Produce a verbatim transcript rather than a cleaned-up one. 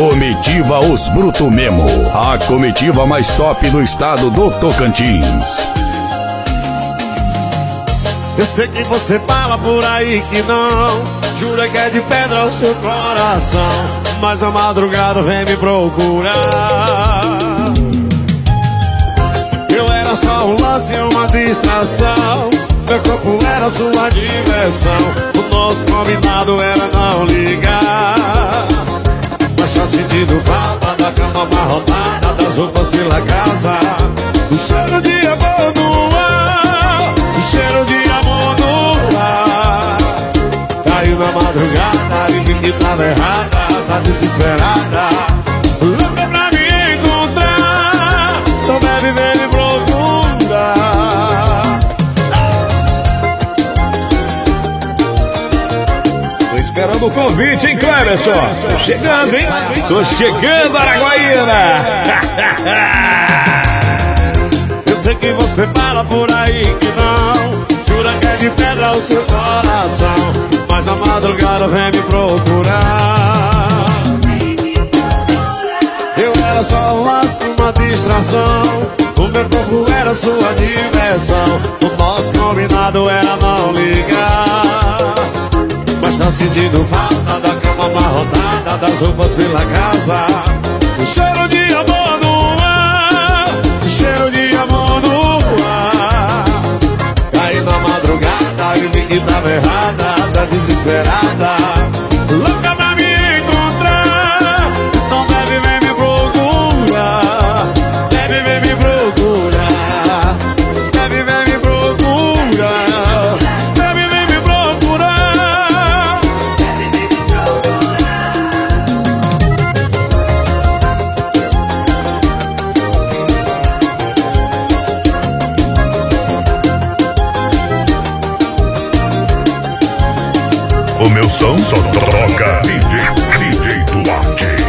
Comitiva Os Bruto Memo, a comitiva mais top do estado do Tocantins. Eu sei que você fala por aí que não, jura que é de pedra o seu coração, mas a madrugada vem me procurar. Eu era só um lance e uma distração, meu corpo era sua diversão, o nosso combinado era não ligar. Mas tá sentindo falta da cama amarrotada, das roupas pela casa, o cheiro de amor no ar, o cheiro de amor no ar. Caiu na madrugada e vi que tava errada, tá desesperada, louca pra me encontrar, então deve ver me procurar. Tô esperando o convite, hein, Cleverson? Tô chegando, hein? Tô chegando, Araguaína! Eu sei que você fala por aí que não, jura que é de pedra o seu coração, mas a madrugada vem me procurar. Eu era só um laço, uma distração, o meu corpo era sua diversão, o nosso combinado era não ligar. Mas tá sentindo falta da cama amarrotada, das roupas pela casa, o cheiro de amor no ar, o cheiro de amor no ar. Caí na madrugada e vi que tava errada, tá desesperada, louca pra me encontrar, não deve vir me procurar, deve vir me procurar, deve vir me procurar, deve vir me procurar. O meu som só toca D J, D J Duarte.